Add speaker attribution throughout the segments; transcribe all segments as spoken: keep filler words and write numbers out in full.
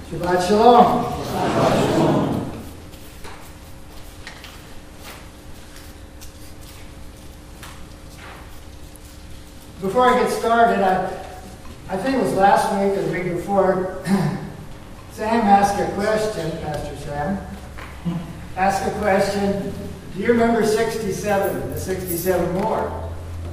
Speaker 1: Shabbat Shalom. Shabbat Shalom. Before I get started, I, I think it was last week or the week before, Sam asked a question, Pastor Sam, asked a question, do you remember sixty-seven, the sixty-seven War?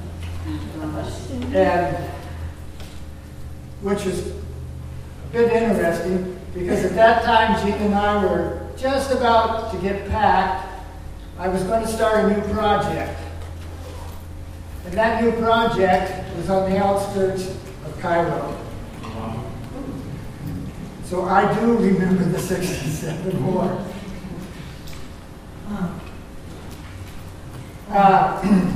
Speaker 1: And, which was a bit interesting, because at that time, Gene and I were just about to get packed. I was going to start a new project. And that new project was on the outskirts of Cairo. So I do remember the sixty-seven War. Uh,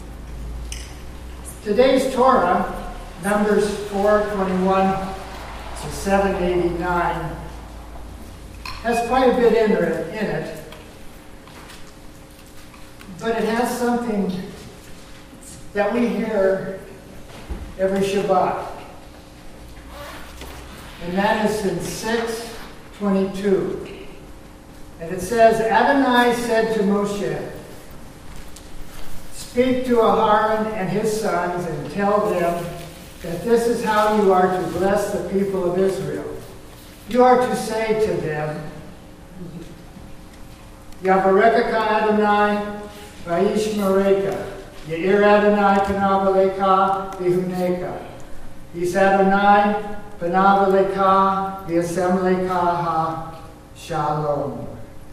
Speaker 1: today's Torah, Numbers four twenty-one to seven eighty-nine, has quite a bit in it, but it has something that we hear every Shabbat. And that is in six twenty-two. And it says, Adonai said to Moshe, speak to Aharon and his sons and tell them that this is how you are to bless the people of Israel. You are to say to them, Yavarekah Adonai, Vayishmereka, Yair Adonai panav alecha v'huneka. Yis Adonai panav alecha v'yasem lecha ha shalom.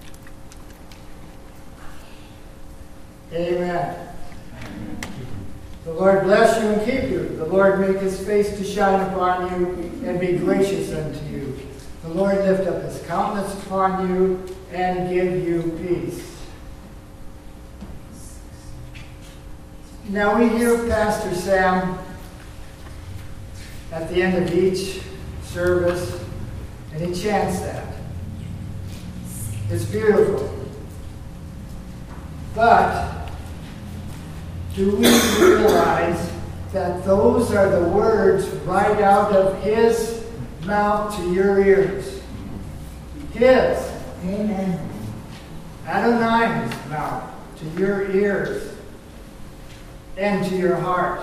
Speaker 1: Amen. The Lord bless you and keep you. The Lord make his face to shine upon you and be gracious unto you. The Lord lift up his countenance upon you and give you peace. Now we hear Pastor Sam at the end of each service, and he chants that. It's beautiful. But do we realize that those are the words right out of his mouth to your ears? His. Amen. Adonai's mouth to your ears and to your heart.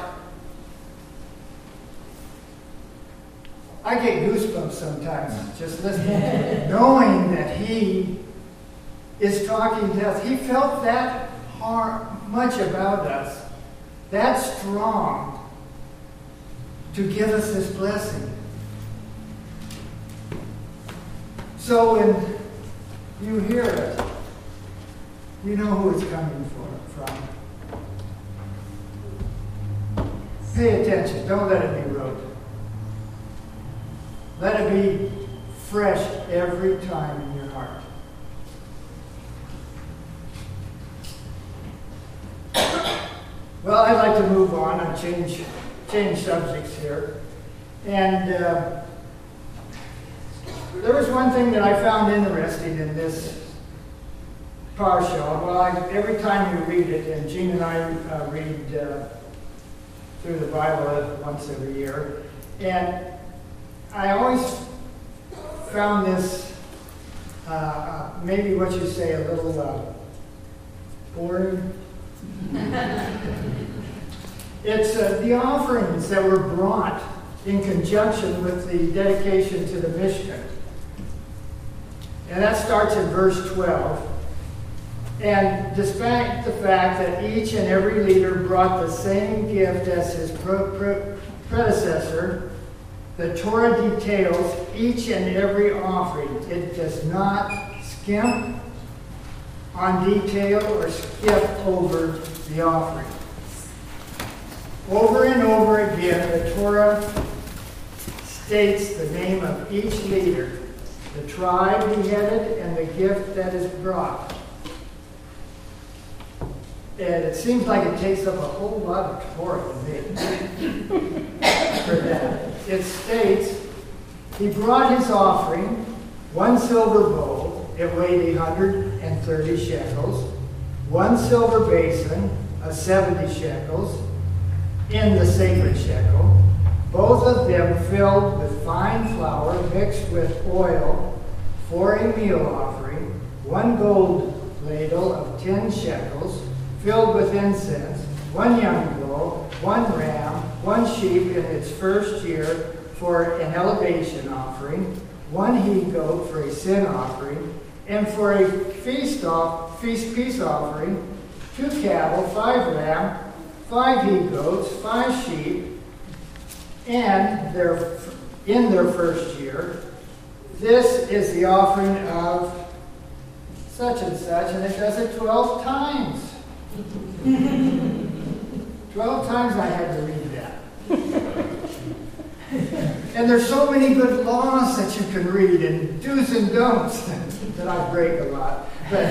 Speaker 1: I get goosebumps sometimes just listening, knowing that he is talking to us. He felt that hard, much about us, that strong, to give us this blessing. So when you hear it, you know who it's coming for, from. Pay attention. Don't let it be rote. Let it be fresh every time in your heart. Well, I'd like to move on and change change subjects here. And uh, there was one thing that I found interesting in this parsha. Well, I, every time you read it, and Gene and I uh, read uh, through the Bible once every year, and I always found this, uh, uh, maybe what you say, a little uh, boring. It's uh, the offerings that were brought in conjunction with the dedication to the Mishkan. And that starts in verse twelve. And despite the fact that each and every leader brought the same gift as his pro- pro- predecessor, the Torah details each and every offering. It does not skimp on detail or skip over the offering. Over and over again, the Torah states the name of each leader, the tribe he headed, and the gift that is brought. And it seems like it takes up a whole lot of Torah to me for that. It states, he brought his offering, one silver bowl, it weighed eight hundred thirty shekels, one silver basin of seventy shekels, in the sacred shekel, both of them filled with fine flour mixed with oil for a meal offering, one gold ladle of ten shekels filled with incense, one young bull, one ram, one sheep in its first year for an elevation offering, one he-goat for a sin offering, and for a feast off, feast peace offering, two cattle, five ram, five he-goats, five sheep, and their, in their first year. This is the offering of such and such, and it does it twelve times. twelve times I had to read that. And there's so many good laws that you can read, and do's and don'ts that I break a lot. But,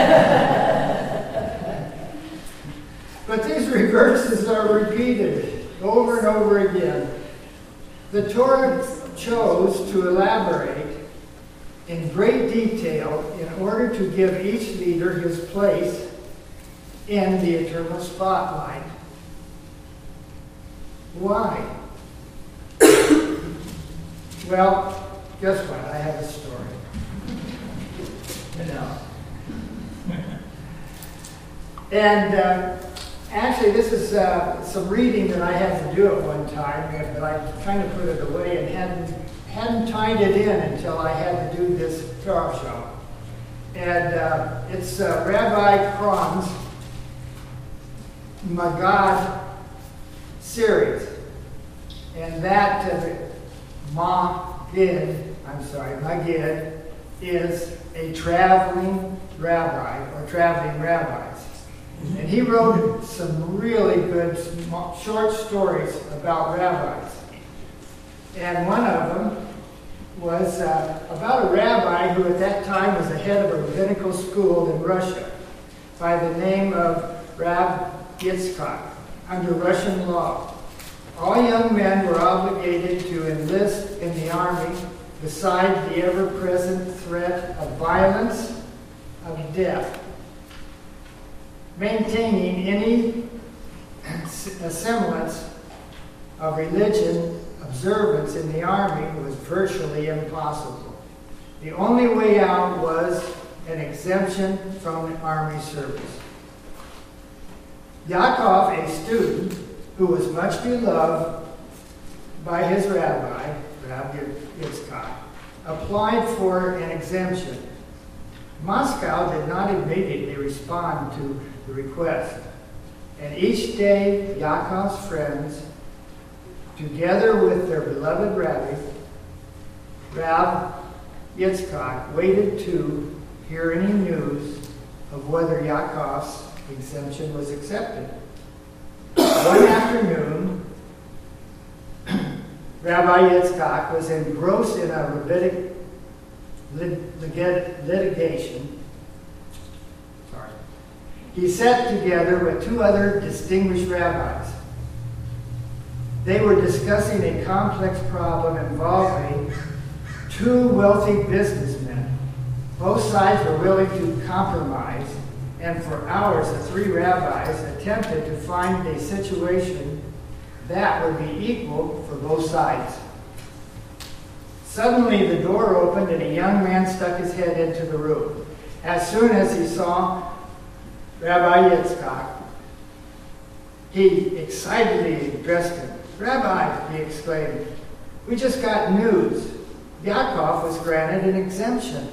Speaker 1: but these verses are repeated over and over again. The Torah chose to elaborate in great detail in order to give each leader his place in the eternal spotlight. Why? Well, guess what? I have a story. You know. And uh, actually, this is uh, some reading that I had to do at one time, but I kind of put it away and hadn't hadn't tied it in until I had to do this Torah show. And uh, it's uh, Rabbi Cron's Magad series. And that uh, Magid, I'm sorry, Magid is a traveling rabbi or traveling rabbis. And he wrote some really good small, short stories about rabbis. And one of them was uh, about a rabbi who at that time was the head of a rabbinical school in Russia by the name of Rab Yitzchak under Russian law. All young men were obligated to enlist in the army beside the ever-present threat of violence, of death. Maintaining any semblance of religion observance in the army was virtually impossible. The only way out was an exemption from army service. Yaakov, a student who was much beloved by his rabbi, Rabbi Yitzchak, applied for an exemption. Moscow did not immediately respond to the request, and each day Yaakov's friends, together with their beloved rabbi, Rab Yitzchak, waited to hear any news of whether Yaakov's exemption was accepted. One afternoon, Rabbi Yitzchak was engrossed in a rabbinic lit- lit- litigation. Sorry. He sat together with two other distinguished rabbis. They were discussing a complex problem involving two wealthy businessmen. Both sides were willing to compromise, and for hours the three rabbis attempted to find a situation that would be equal for both sides. Suddenly the door opened and a young man stuck his head into the room. As soon as he saw Rabbi Yitzchak, he excitedly addressed him. "Rabbi," he exclaimed, "we just got news. Yaakov was granted an exemption."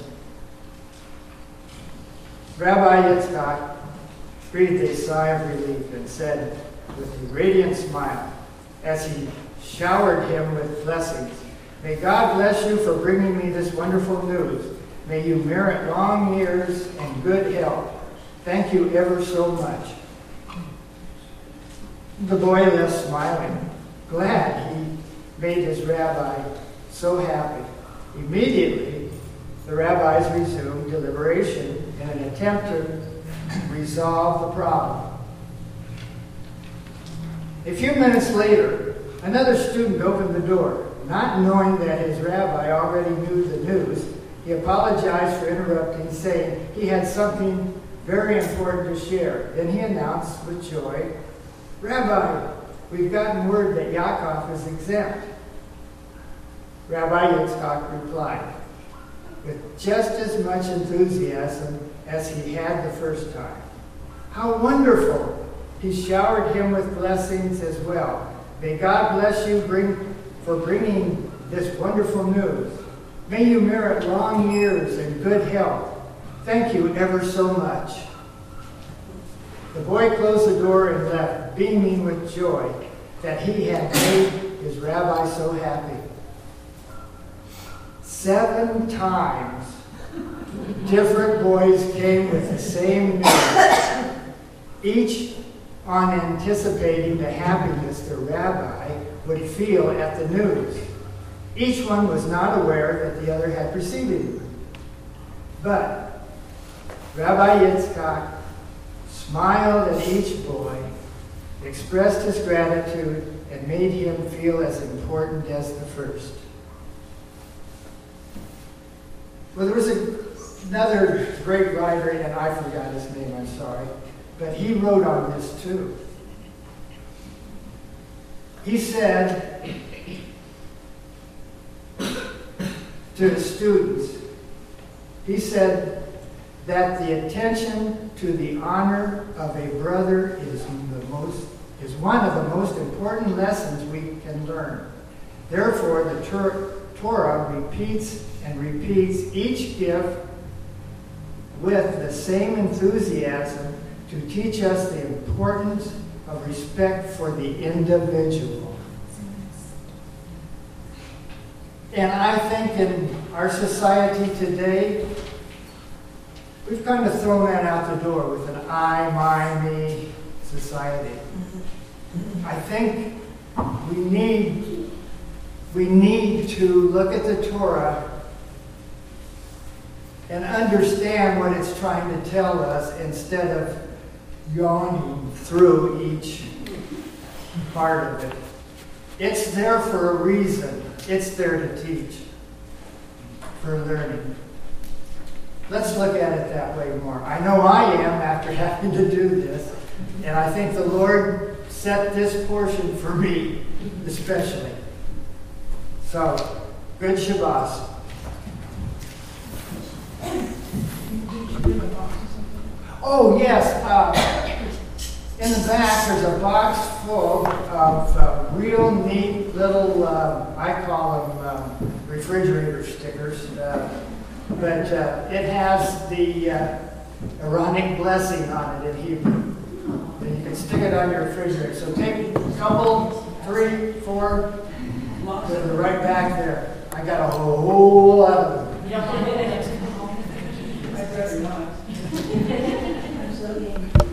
Speaker 1: Rabbi Yitzchak breathed a sigh of relief and said with a radiant smile as he showered him with blessings, "May God bless you for bringing me this wonderful news. May you merit long years and good health. Thank you ever so much." The boy left smiling, glad he made his rabbi so happy. Immediately, the rabbis resumed deliberation in an attempt to resolve the problem. A few minutes later, another student opened the door. Not knowing that his rabbi already knew the news, he apologized for interrupting, saying he had something very important to share. Then he announced with joy, "Rabbi, we've gotten word that Yaakov is exempt. Rabbi Yitzchak replied, with just as much enthusiasm as he had the first time. How wonderful! He showered him with blessings as well. May God bless you bring, for bringing this wonderful news. May you merit long years and good health. Thank you ever so much. The boy closed the door and left, beaming with joy that he had made his rabbi so happy. Seven times, different boys came with the same news, each on anticipating the happiness the rabbi would feel at the news. Each one was not aware that the other had preceded him. But Rabbi Yitzchak smiled at each boy, expressed his gratitude, and made him feel as important as the first. Well, there was a, another great writer, and I forgot his name, I'm sorry, but he wrote on this too. He said to the students, he said that the attention to the honor of a brother is the most is one of the most important lessons we can learn. Therefore, the Torah Torah repeats and repeats each gift with the same enthusiasm to teach us the importance of respect for the individual. And I think in our society today, we've kind of thrown that out the door with an I, my, me society. I think we need, we need to look at the Torah and understand what it's trying to tell us instead of yawning through each part of it. It's there for a reason. It's there to teach, for learning. Let's look at it that way more. I know I am after having to do this, and I think the Lord set this portion for me especially. So, good Shabbos. Oh, yes. Uh, in the back, there's a box full of uh, real neat little, uh, I call them um, refrigerator stickers, uh, but uh, it has the uh, Aaronic blessing on it in Hebrew. And you can stick it on your refrigerator. So take a couple, three, four, to the right back there. I got a whole lot of them. I bet you not.